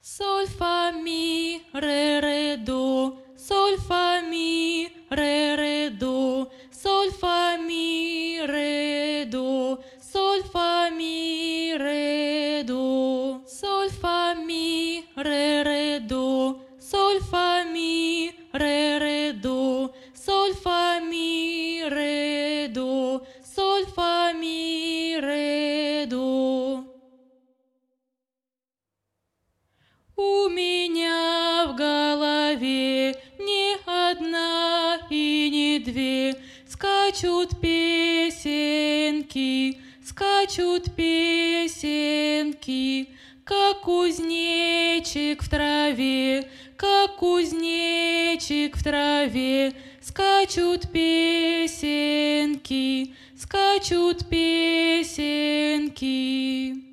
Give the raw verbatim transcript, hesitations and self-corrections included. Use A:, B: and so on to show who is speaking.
A: Соль, фа, ми, ре, ре, до. Соль, фа, ми, ре, ре, до. Соль, фа, ми, ре, до. Соль, фа, ми, ре, до. Соль, фа, ми, ре, ре, до. Соль, фа, ми, ре, ре, до. Соль, фа, ми, ре, до. Соль, фа, ми, ре, до. У меня в голове не одна и не две скачут песенки, скачут песенки, как кузнечик в траве, как кузнечик в траве, скачут песенки, скачут песенки.